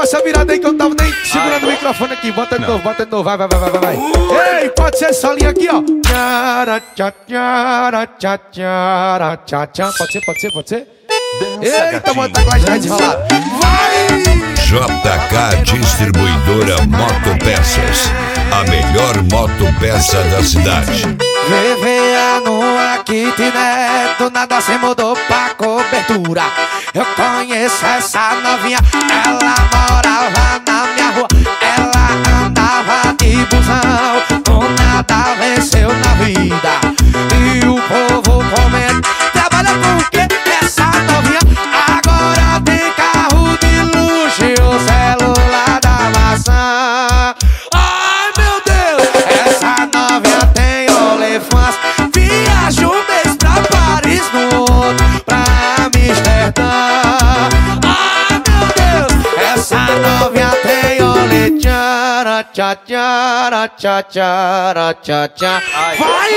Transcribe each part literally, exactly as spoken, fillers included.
essa virada aí que eu não tava nem segurando o microfone aqui. Bota de novo, bota de novo, vai, vai, vai, vai, vai. Ei, pode ser essa linha aqui, ó. Tchara, tchá, tchara, tchá, tchara, tchá, tchá. Pode ser, pode ser, pode ser? Eita, bota a classe desenrolada. Vai! J K Distribuidora Motopeças, a melhor motopeça da cidade. Vivia numa kitnet, do nada se mudou pra cobertura. Eu conheço essa novinha, ela morava na minha rua. Ela andava de busão, do nada venceu na vida. E o povo comenta, trabalha com o quê? Essa novinha agora tem carro de luxo e o celular da maçã. Ai meu Deus, essa novinha tem olefãs. Viaja um mês pra Paris, no outro pra Amsterdã. Ai meu Deus, essa novinha tem olê. Tchara, tchá, tchara, tchá, tchara, tchá, tchá. Vai!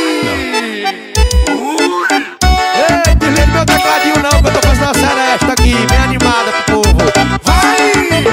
Ei, desliga meu tecladinho não, que eu tô fazendo uma seresta aqui, bem animada pro povo. Vai!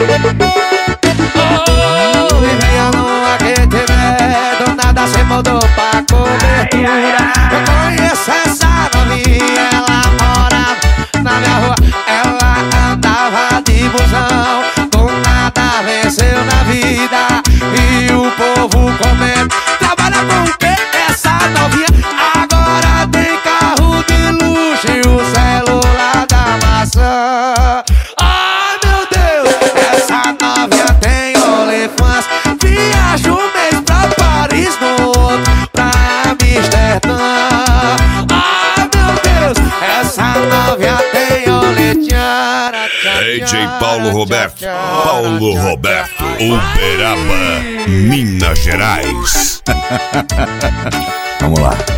Oh, vivia numa kitnet, do nada se mudou pra cobertura. Eu conheço essa novinha, ela morava na minha rua. Ela andava de busão, do nada venceu na vida. E o povo comenta, trabalha com o quê? Essa novinha agora tem carro de luxo e o celular da maçã. Ai meu Deus, essa novinha tem olefãs. Viaja um mês pra Paris, no outro pra Amsterdã. Ai meu Deus, essa novinha tem oletiara. D J Paulo Roberto, Paulo Roberto, Uberaba, Minas Gerais. Vamos lá.